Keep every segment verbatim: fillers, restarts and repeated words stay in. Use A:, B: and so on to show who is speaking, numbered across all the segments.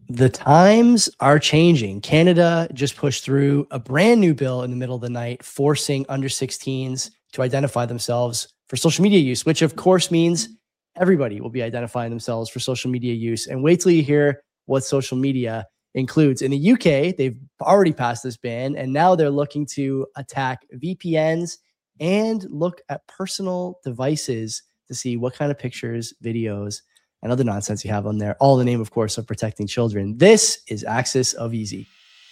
A: The times are changing. Canada just pushed through a brand new bill in the middle of the night, forcing under sixteens to identify themselves for social media use, which of course means everybody will be identifying themselves for social media use. And wait till you hear what social media includes. In the U K, they've already passed this ban, and now they're looking to attack V P Ns and look at personal devices to see what kind of pictures, videos, and other nonsense you have on there, all in the name, of course, of protecting children. This is Axis of Easy.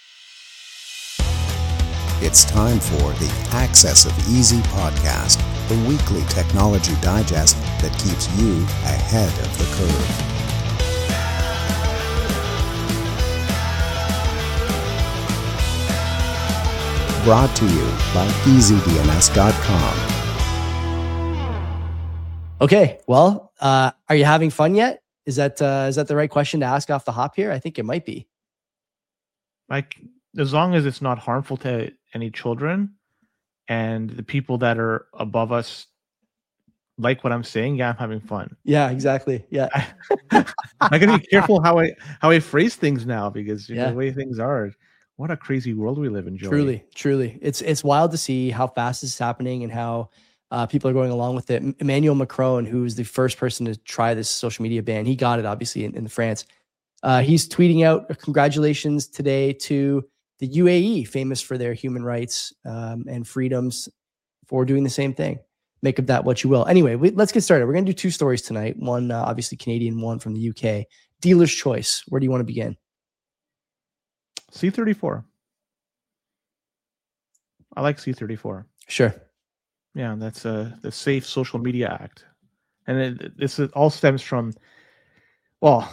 B: It's time for the Axis of Easy podcast, the weekly technology digest that keeps you ahead of the curve. Brought to you by easy D N S dot com.
A: Okay, well, uh, are you having fun yet? Is that uh, is that the right question to ask off the hop here? I think it might be.
C: Like, as long as it's not harmful to any children and the people that are above us like what I'm saying, yeah, I'm having fun.
A: Yeah, exactly. Yeah.
C: I, I gotta be careful how I how I phrase things now, because you
A: Yeah.
C: know, the way things are. What a crazy world we live in, Joey.
A: Truly, truly. It's it's wild to see how fast this is happening and how uh, people are going along with it. Emmanuel Macron, who's the first person to try this social media ban, he got it obviously in, in France. Uh, he's tweeting out congratulations today to the U A E, famous for their human rights um, and freedoms, for doing the same thing. Make of that what you will. Anyway, we, let's get started. We're going to do two stories tonight. One, uh, obviously Canadian, one from the U K. Dealer's choice. Where do you want to begin?
C: C thirty-four. I like C thirty-four.
A: Sure.
C: Yeah, that's uh, the Safe Social Media Act. And it, this is, all stems from, well,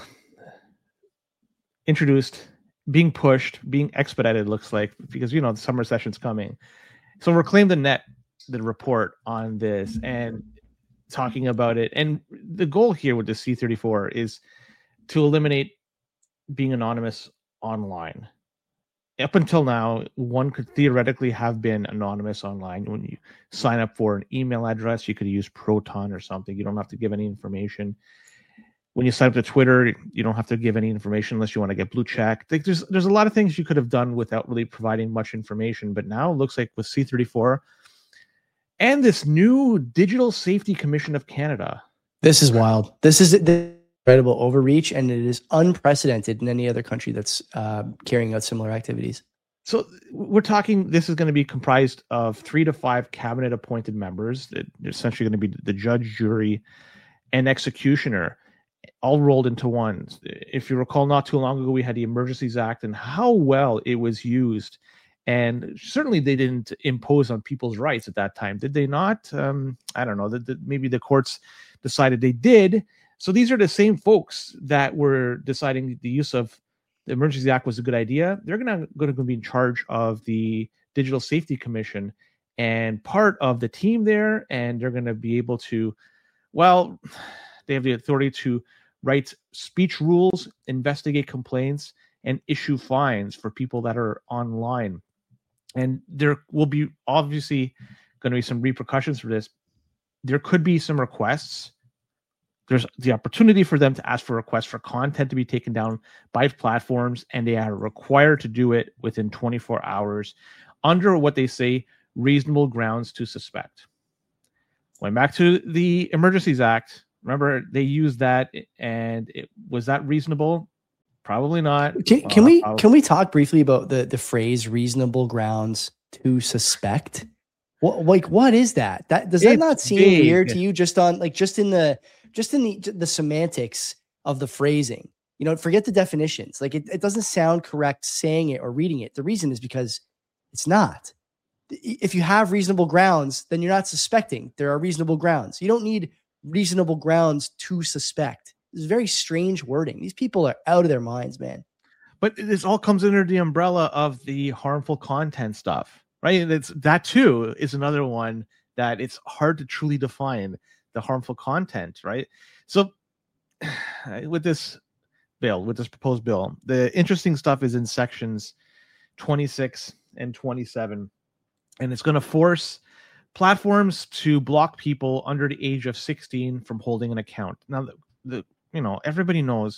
C: introduced, being pushed, being expedited, looks like, because, you know, the summer session's coming. So Reclaim the Net, the report on this, and talking about it. And the goal here with the C thirty-four is to eliminate being anonymous online. Up until now, one could theoretically have been anonymous online. When you sign up for an email address, you could use Proton or something. You don't have to give any information. When you sign up to Twitter, you don't have to give any information unless you want to get blue check. Like, there's there's a lot of things you could have done without really providing much information. But now it looks like with C thirty-four and this new Digital Safety Commission of Canada.
A: This is wild. This is the incredible overreach, and it is unprecedented in any other country that's uh, carrying out similar activities.
C: So we're talking, this is going to be comprised of three to five cabinet appointed members. They're essentially going to be the judge, jury, and executioner, all rolled into one. If you recall, not too long ago, we had the Emergencies Act and how well it was used. And certainly they didn't impose on people's rights at that time. Did they not? Um, I don't know. The, the, maybe the courts decided they did. So these are the same folks that were deciding the use of the Emergency Act was a good idea. They're going to be in charge of the Digital Safety Commission and part of the team there. And they're going to be able to, well, they have the authority to write speech rules, investigate complaints, and issue fines for people that are online. And there will be obviously going to be some repercussions for this. There could be some requests. There's the opportunity for them to ask for requests for content to be taken down by platforms, and they are required to do it within twenty-four hours under what they say reasonable grounds to suspect. Going back to the Emergencies Act, remember they used that, and it, was that reasonable? Probably not.
A: Can,
C: well,
A: can we
C: probably.
A: can we talk briefly about the the phrase "reasonable grounds to suspect"? What, like, what is that? That does that
C: It's
A: not seem
C: vague.
A: weird to you? Just on like just in the just in the the semantics of the phrasing. You know, forget the definitions. Like, it, it doesn't sound correct saying it or reading it. The reason is because it's not. If you have reasonable grounds, then you're not suspecting. There are reasonable grounds. You don't need reasonable grounds to suspect. It's very strange wording. These people are out of their minds, man.
C: But this all comes under the umbrella of the harmful content stuff, right? It's, that too is another one that it's hard to truly define, the harmful content, right? So with this bill, with this proposed bill, the interesting stuff is in sections twenty-six and twenty-seven, and it's going to force platforms to block people under the age of sixteen from holding an account. Now, the, the you know, everybody knows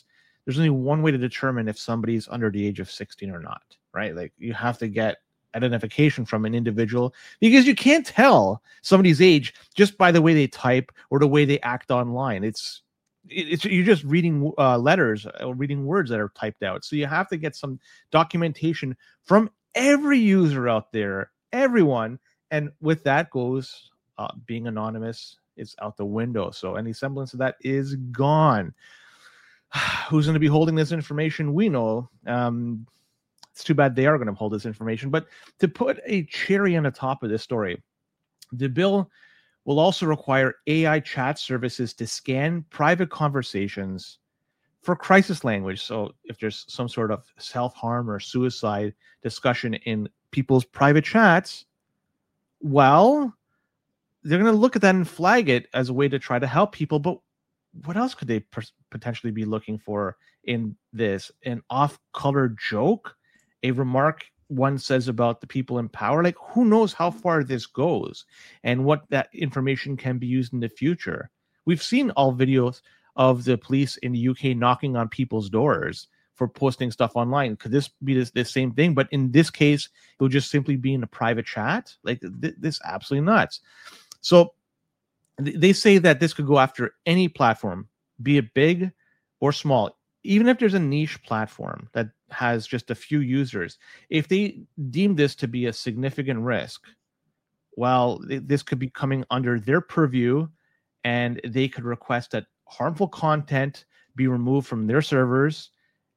C: there's only one way to determine if somebody's under the age of sixteen or not, right? Like you have to get identification from an individual, because you can't tell somebody's age just by the way they type or the way they act online. It's it's you're just reading uh, letters or reading words that are typed out. So you have to get some documentation from every user out there, everyone, and with that goes uh, being anonymous is out the window. So any semblance of that is gone. Who's going to be holding this information? We know. Um, it's too bad they are going to hold this information. But to put a cherry on the top of this story, the bill will also require A I chat services to scan private conversations for crisis language. So if there's some sort of self-harm or suicide discussion in people's private chats, well, they're going to look at that and flag it as a way to try to help people. But what else could they per- potentially be looking for in this? An off-color joke? A remark one says about the people in power? Like, who knows how far this goes and what that information can be used in the future? We've seen all videos of the police in the U K knocking on people's doors for posting stuff online. Could this be this, this same thing? But in this case, it would just simply be in a private chat? Like, th- this absolutely nuts. So th- they say that this could go after any platform, be it big or small. Even if there's a niche platform that has just a few users, if they deem this to be a significant risk, well, th- this could be coming under their purview, and they could request that harmful content be removed from their servers.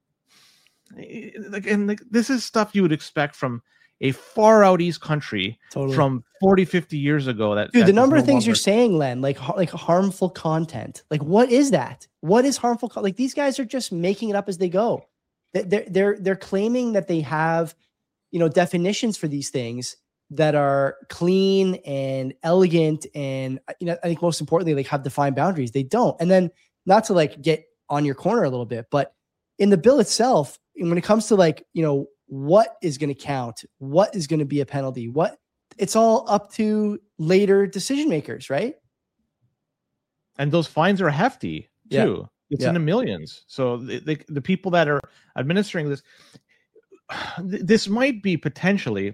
C: Like, and like, this is stuff you would expect from a far out east country
A: Totally.
C: from forty, fifty years ago. That
A: Dude,
C: that
A: the number
C: no
A: of things
C: longer...
A: you're saying, Len, like like harmful content. Like, what is that? What is harmful? Co- like, these guys are just making it up as they go. They're they're they're claiming that they have, you know, definitions for these things that are clean and elegant, and you know, I think most importantly, like have defined boundaries. They don't. And then, not to like get on your corner a little bit, but in the bill itself, when it comes to like, you know, what is going to count, what is going to be a penalty, what it's all up to later decision makers, right?
C: And those fines are hefty too.
A: Yeah.
C: It's
A: Yeah.
C: in the millions. So the, the the people that are administering this, this might be potentially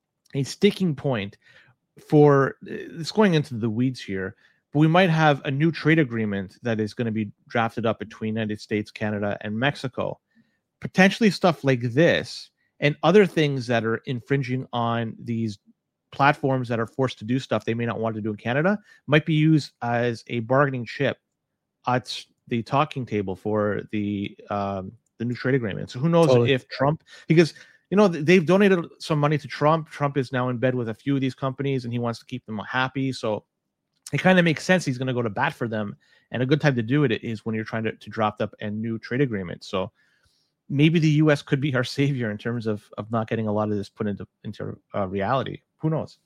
C: a sticking point for, it's going into the weeds here, but we might have a new trade agreement that is going to be drafted up between United States, Canada, and Mexico. Potentially stuff like this and other things that are infringing on these platforms that are forced to do stuff they may not want to do in Canada might be used as a bargaining chip at the talking table for the um, the new trade agreement. So who knows
A: Totally.
C: if Trump, because you know they've donated some money to Trump. Trump is now in bed with a few of these companies, and he wants to keep them happy. So it kind of makes sense he's going to go to bat for them. And a good time to do it is when you're trying to, to draft up a new trade agreement. So maybe the U S could be our savior in terms of, of not getting a lot of this put into into uh, reality. Who knows?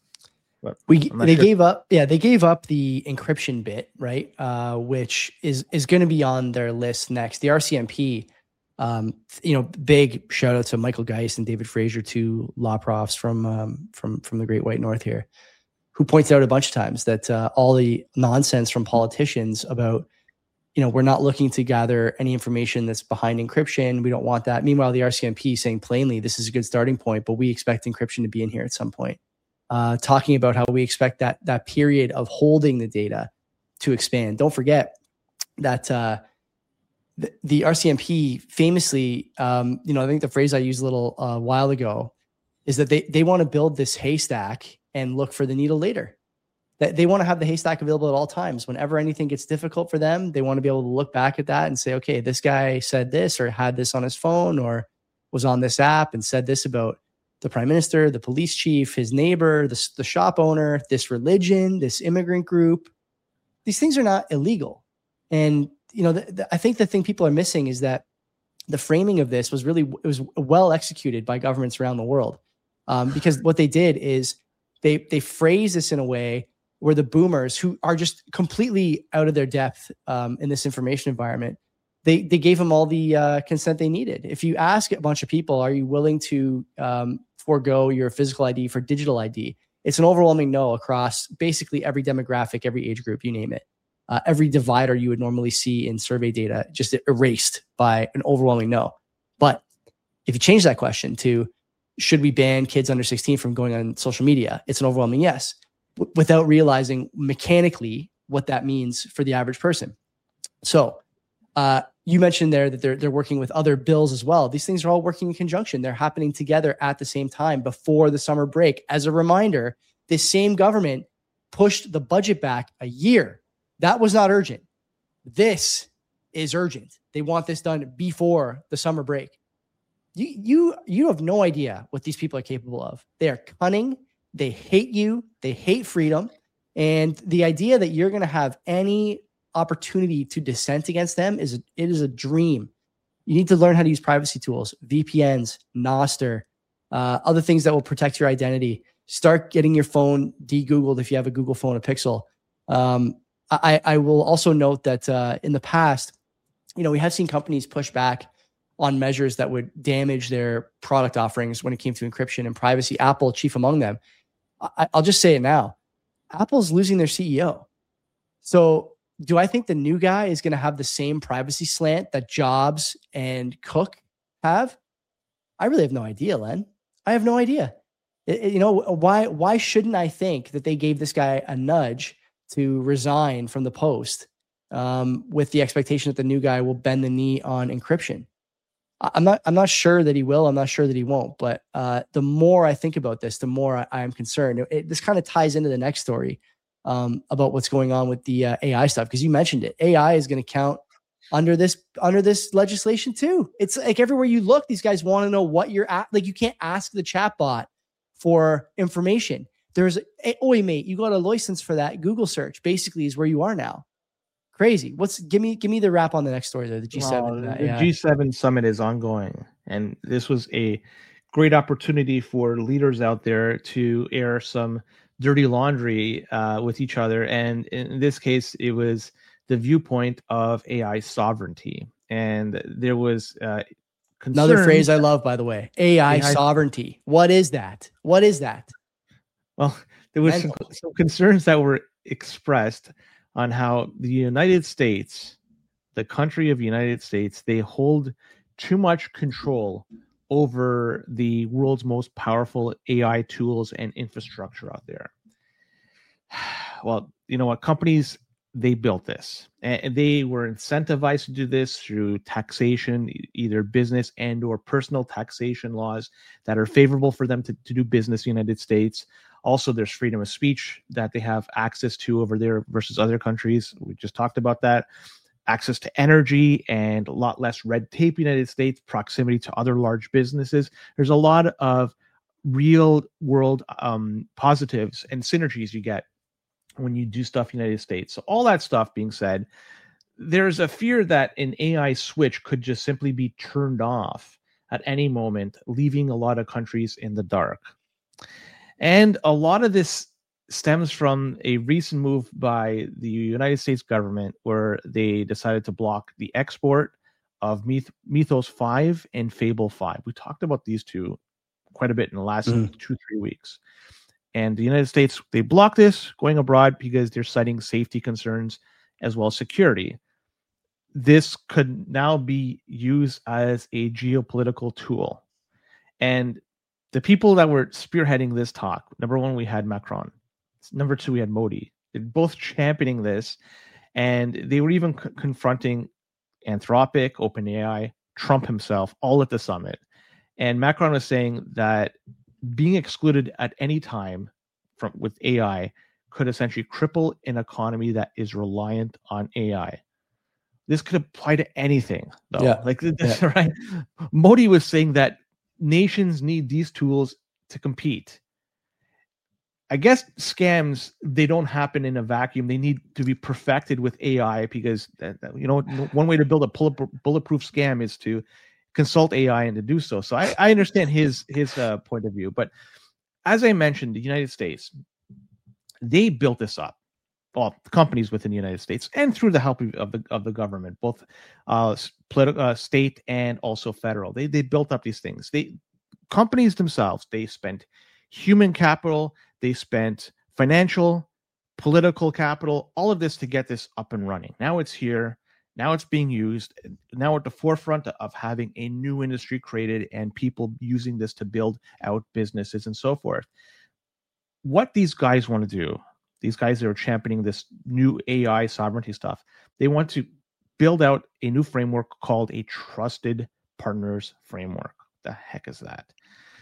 C: But
A: We
C: I'm not
A: they
C: sure.
A: gave up, yeah, they gave up the encryption bit, right? Uh, which is is going to be on their list next. The R C M P, um, you know, big shout out to Michael Geist and David Fraser, two law profs from um, from from the Great White North here, who points out a bunch of times that uh, all the nonsense from politicians about, you know, we're not looking to gather any information that's behind encryption. We don't want that. Meanwhile, the R C M P saying plainly, this is a good starting point, but we expect encryption to be in here at some point. Uh, talking about how we expect that that period of holding the data to expand. Don't forget that uh, the, the R C M P famously, um, you know, I think the phrase I used a little uh, while ago is that they they want to build this haystack and look for the needle later. That they want to have the haystack available at all times. Whenever anything gets difficult for them, they want to be able to look back at that and say, okay, this guy said this or had this on his phone or was on this app and said this about the prime minister, the police chief, his neighbor, the, the shop owner, this religion, this immigrant group. These things are not illegal. And, you know, the, the, I think the thing people are missing is that the framing of this was really, it was well executed by governments around the world. Um, because what they did is they, they phrase this in a way where the boomers, who are just completely out of their depth um, in this information environment, they they gave them all the uh, consent they needed. If you ask a bunch of people, are you willing to um, forego your physical I D for digital I D? It's an overwhelming no across basically every demographic, every age group, you name it. uh, every divider you would normally see in survey data just erased by an overwhelming no. But if you change that question to, should we ban kids under sixteen from going on social media? It's an overwhelming yes, w- without realizing mechanically what that means for the average person. So uh, you mentioned there that they're, they're working with other bills as well. These things are all working in conjunction. They're happening together at the same time before the summer break. As a reminder, this same government pushed the budget back a year. That was not urgent. This is urgent. They want this done before the summer break. You, you, you have no idea what these people are capable of. They are cunning. They hate you. They hate freedom. And the idea that you're going to have any opportunity to dissent against them is, it is a dream. You need to learn how to use privacy tools, V P Ns, Nostr, uh, other things that will protect your identity. Start getting your phone de-Googled if you have a Google phone, a Pixel. Um, I, I will also note that uh, in the past, you know, we have seen companies push back on measures that would damage their product offerings when it came to encryption and privacy. Apple, chief among them. I, I'll just say it now. Apple's losing their C E O. So do I think the new guy is going to have the same privacy slant that Jobs and Cook have? I really have no idea, Len. I have no idea. It, it, you know, why, why shouldn't I think that they gave this guy a nudge to resign from the post um, with the expectation that the new guy will bend the knee on encryption? I'm not, I'm not sure that he will. I'm not sure that he won't. But uh, the more I think about this, the more I, I am concerned. It, it, this kind of ties into the next story um, about what's going on with the uh, A I stuff. Because you mentioned it. A I is going to count under this, under this legislation too. It's like everywhere you look, these guys want to know what you're at. Like you can't ask the chatbot for information. There's, a, oh, mate, you got a license for that. Google search basically is where you are now. Crazy. What's give me give me the wrap on the next story there. The G seven.
C: Well,
A: uh,
C: the
A: yeah.
C: G seven summit is ongoing, and this was a great opportunity for leaders out there to air some dirty laundry uh, with each other. And in this case, it was the viewpoint of A I sovereignty, and there was uh,
A: another phrase I love, by the way. A I, A I sovereignty. What is that? What is that?
C: Well, there was some, some concerns that were expressed on how the United States, the country of United States, they hold too much control over the world's most powerful A I tools and infrastructure out there. Well, you know what? Companies, they built this, and they were incentivized to do this through taxation, either business and or personal taxation laws that are favorable for them to, to do business in the United States. Also, there's freedom of speech that they have access to over there versus other countries. We just talked about that. Access to energy and a lot less red tape in the United States, proximity to other large businesses. There's a lot of real world um, positives and synergies you get when you do stuff in the United States. So all that stuff being said, there's a fear that an A I switch could just simply be turned off at any moment, leaving a lot of countries in the dark. And a lot of this stems from a recent move by the United States government where they decided to block the export of Myth- Mythos five and Fable five. We talked about these two quite a bit in the last mm. two, three weeks. And the United States, they blocked this going abroad because they're citing safety concerns as well as security. This could now be used as a geopolitical tool. And the people that were spearheading this talk, number one, we had Macron. Number two, we had Modi. They're both championing this. And they were even c- confronting Anthropic, OpenAI, Trump himself, all at the summit. And Macron was saying that being excluded at any time from with A I could essentially cripple an economy that is reliant on A I. This could apply to anything, though.
A: Yeah.
C: Like this,
A: yeah.
C: right? Modi was saying that nations need these tools to compete. I guess scams, they don't happen in a vacuum. They need to be perfected with A I because, you know, one way to build a bulletproof scam is to consult A I and to do so. So I, I understand his his uh, point of view. But as I mentioned, the United States, they built this up. Well, companies within the United States and through the help of the of the government, both uh, political, uh, state and also federal. They they built up these things. They companies themselves, they spent human capital, they spent financial political capital, all of this to get this up and running. Now it's here. Now it's being used. Now we're at the forefront of having a new industry created and people using this to build out businesses and so forth. What these guys want to do, these guys that are championing this new A I sovereignty stuff, they want to build out a new framework called a trusted partners framework. The heck is that?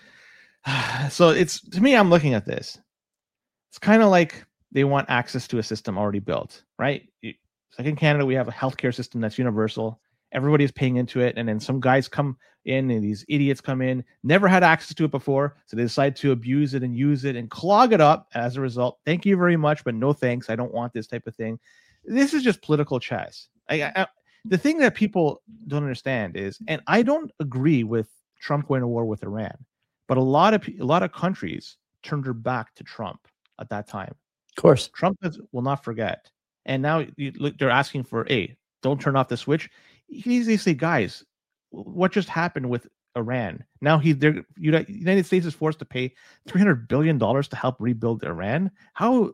C: So it's, to me, I'm looking at this. It's kind of like they want access to a system already built, right? It's like in Canada, we have a healthcare system that's universal. Everybody's paying into it. And then some guys come in and these idiots come in, never had access to it before. So they decide to abuse it and use it and clog it up as a result. Thank you very much, but no thanks. I don't want this type of thing. This is just political chess. I, I, the thing that people don't understand is, and I don't agree with Trump going to war with Iran, but a lot of a lot of countries turned their back to Trump at that time.
A: Of course.
C: Trump will not forget. And now you, look, they're asking for, hey, don't turn off the switch. You can easily say, guys, what just happened with Iran? Now he, the United States is forced to pay three hundred billion dollars to help rebuild Iran. How,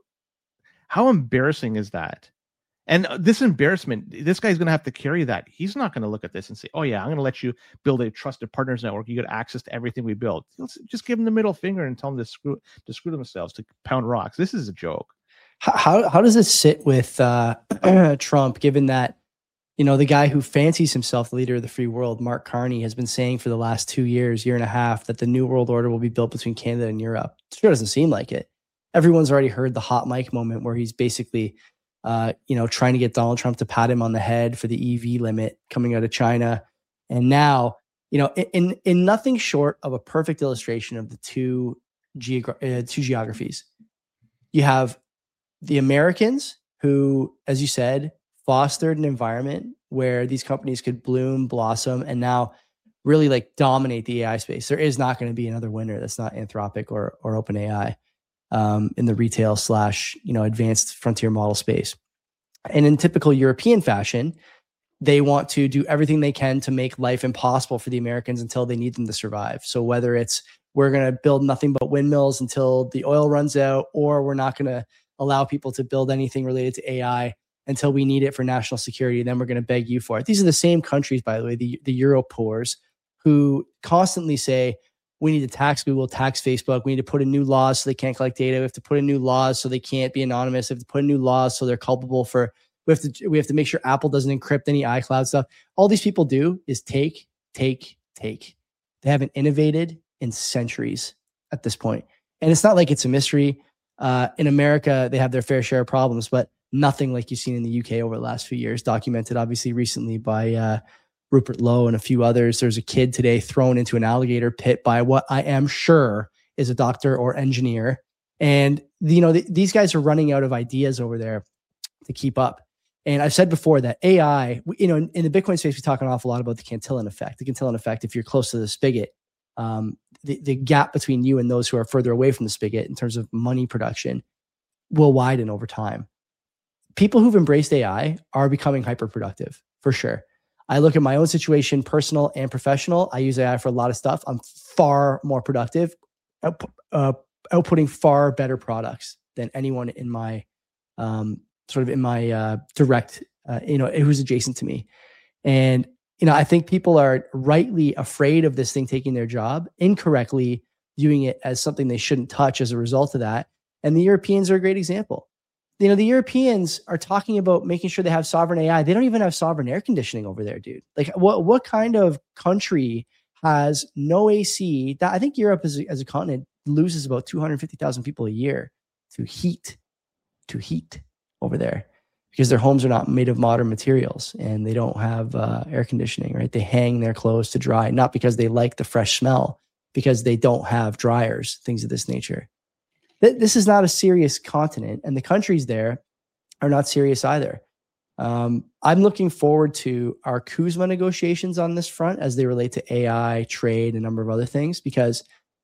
C: how embarrassing is that? And this embarrassment, this guy's going to have to carry that. He's not going to look at this and say, oh, yeah, I'm going to let you build a trusted partners network. You get access to everything we build. Let's just give them the middle finger and tell them to screw, to screw themselves, to pound rocks. This is a joke.
A: How how does it sit with uh, Trump, given that, you know, the guy who fancies himself the leader of the free world, Mark Carney, has been saying for the last two years, year and a half, that the new world order will be built between Canada and Europe? It sure doesn't seem like it. Everyone's already heard the hot mic moment where he's basically, uh, you know, trying to get Donald Trump to pat him on the head for the E V limit coming out of China. And now, you know, in in nothing short of a perfect illustration of the two, geogra- uh, two geographies, you have the Americans who, as you said, fostered an environment where these companies could bloom, blossom, and now really like dominate the A I space. There is not going to be another winner that's not Anthropic or or OpenAI um, in the retail slash, you know, advanced frontier model space. And in typical European fashion, they want to do everything they can to make life impossible for the Americans until they need them to survive. So whether it's we're going to build nothing but windmills until the oil runs out, or we're not going to allow people to build anything related to A I until we need it for national security, then we're going to beg you for it. These are the same countries, by the way, the, the Euro poors, who constantly say, we need to tax Google, tax Facebook. We need to put in new laws so they can't collect data. We have to put in new laws so they can't be anonymous. We have to put in new laws so they're culpable for, we have to, we have to make sure Apple doesn't encrypt any iCloud stuff. All these people do is take, take, take. They haven't innovated in centuries at this point. And it's not like it's a mystery. Uh, in America, they have their fair share of problems, but nothing like you've seen in the U K over the last few years, documented obviously recently by uh, Rupert Lowe and a few others. There's a kid today thrown into an alligator pit by what I am sure is a doctor or engineer. And, you know, th- these guys are running out of ideas over there to keep up. And I've said before that A I, you know, in, in the Bitcoin space, we talk an awful lot about the Cantillon effect. The Cantillon effect, if you're close to the spigot, um, the, the gap between you and those who are further away from the spigot in terms of money production will widen over time. People who've embraced A I are becoming hyper-productive, for sure. I look at my own situation, personal and professional. I use A I for a lot of stuff. I'm far more productive, output, uh, outputting far better products than anyone in my um, sort of in my uh, direct, uh, you know, who's adjacent to me. And, you know, I think people are rightly afraid of this thing taking their job, incorrectly viewing it as something they shouldn't touch as a result of that. And the Europeans are a great example. You know, the Europeans are talking about making sure they have sovereign A I. They don't even have sovereign air conditioning over there, dude. Like, what what kind of country has no A C? That, I think Europe as a, as a continent loses about two hundred fifty thousand people a year to heat, to heat over there, because their homes are not made of modern materials and they don't have uh, air conditioning, right? They hang their clothes to dry, not because they like the fresh smell, because they don't have dryers, things of this nature. This is not a serious continent, and the countries there are not serious either. Um, I'm looking forward to our Kuzma negotiations on this front as they relate to A I, trade, and a number of other things, because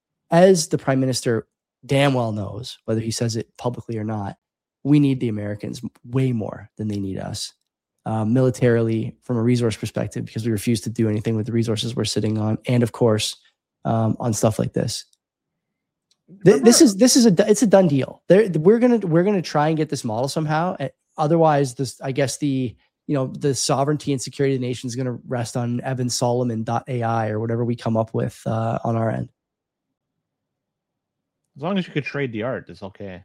A: as the prime minister damn well knows, whether he says it publicly or not, we need the Americans way more than they need us, um, militarily, from a resource perspective, because we refuse to do anything with the resources we're sitting on, and of course, um, on stuff like this. Th- this is this is a it's a done deal. There, we're gonna we're gonna try and get this model somehow. Otherwise, this I guess the you know the sovereignty and security of the nation is going to rest on Evan Solomon dot A I or whatever we come up with uh, on our end.
C: As long as you could trade the art, it's okay.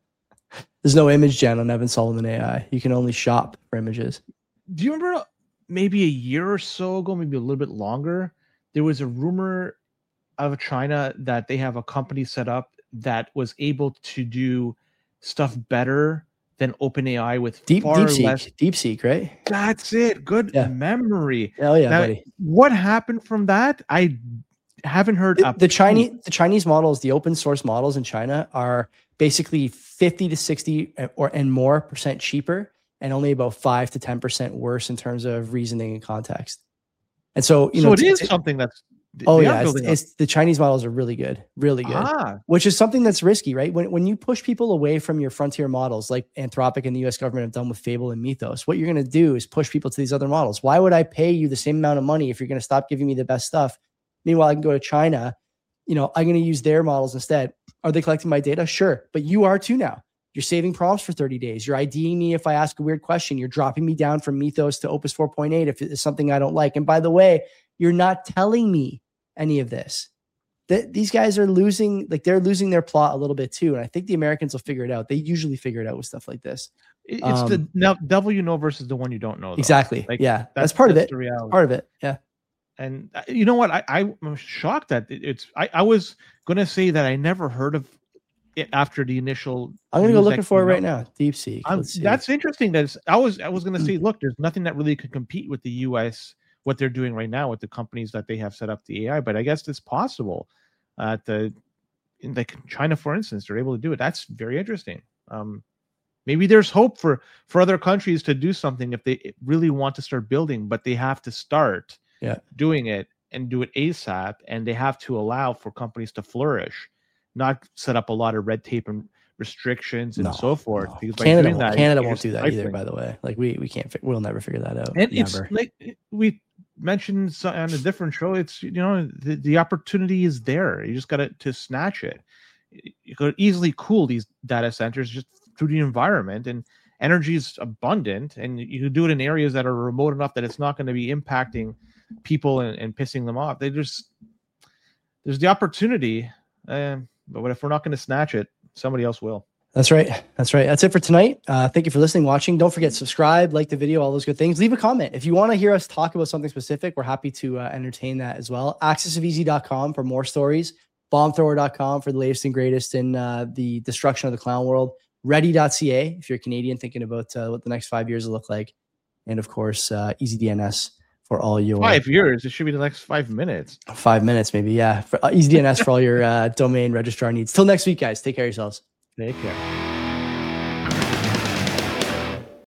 A: There's no image gen on Evan Solomon A I. You can only shop for images.
C: Do you remember maybe a year or so ago, maybe a little bit longer, there was a rumor of China that they have a company set up that was able to do stuff better than OpenAI with
A: Deep,
C: far
A: DeepSeek,
C: less.
A: DeepSeek, right?
C: That's it. Good
A: yeah.
C: memory.
A: Oh yeah,
C: now,
A: buddy.
C: What happened from that? I haven't heard.
A: The, the Chinese, the Chinese models, the open source models in China are basically fifty to sixty or and more percent cheaper, and only about five to ten percent worse in terms of reasoning and context. And so, you
C: so
A: know,
C: it
A: t-
C: is
A: t-
C: something that's.
A: Oh yeah, it's, it's the Chinese models are really good, really good.
C: Ah.
A: Which is something that's risky, right? When when you push people away from your frontier models, like Anthropic and the U S government have done with Fable and Mythos, what you're going to do is push people to these other models. Why would I pay you the same amount of money if you're going to stop giving me the best stuff? Meanwhile, I can go to China. You know, I'm going to use their models instead. Are they collecting my data? Sure, but you are too now. You're saving prompts for thirty days. You're IDing me if I ask a weird question. You're dropping me down from Mythos to Opus four point eight if it's something I don't like. And by the way, you're not telling me any of this. That these guys are losing, like they're losing their plot a little bit too. And I think the Americans will figure it out. They usually figure it out with stuff like this.
C: It's
A: um,
C: the now devil you know versus the one you don't know. Though.
A: Exactly.
C: Like,
A: yeah. That's,
C: that's
A: part
C: that's
A: of it.
C: The reality.
A: Part of it. Yeah.
C: And uh, you know what? I, I'm shocked that it's, I, I was going to say that I never heard of it after the initial.
A: I'm going to go looking for it right now. DeepSeek.
C: Um, that's interesting. That's, I was, I was going to say, look, there's nothing that really could compete with the U S, what they're doing right now with the companies that they have set up the A I, but I guess it's possible. Uh, the in like China, for instance, they're able to do it. That's very interesting. Um, maybe there's hope for for other countries to do something if they really want to start building, but they have to start
A: yeah.
C: doing it and do it ASAP, and they have to allow for companies to flourish, not set up a lot of red tape and restrictions and
A: no,
C: so forth.
A: No.
C: Because by
A: Canada,
C: doing that,
A: Canada won't do that either. By the way, like we we can't, we'll never figure that out.
C: And
A: never.
C: It's like we mentioned on a different show. It's, you know, the, the opportunity is there. You just got to to snatch it. You could easily cool these data centers just through the environment, and energy is abundant, and you can do it in areas that are remote enough that it's not going to be impacting people and, and pissing them off. They just there's the opportunity, um, but what if we're not going to snatch it? Somebody else will.
A: That's right. That's right. That's it for tonight. Uh, thank you for listening, watching. Don't forget, subscribe, like the video, all those good things. Leave a comment. If you want to hear us talk about something specific, we're happy to uh, entertain that as well. access of easy dot com for more stories. bomb thrower dot com for the latest and greatest in uh, the destruction of the clown world. ready dot c a if you're Canadian thinking about uh, what the next five years will look like. And of course, uh, EasyDNS for all your...
C: Five years? It should be the next five minutes.
A: Five minutes, maybe, yeah. For, uh, EasyDNS for all your uh, domain registrar needs. Till next week, guys. Take care of yourselves.
C: Take care.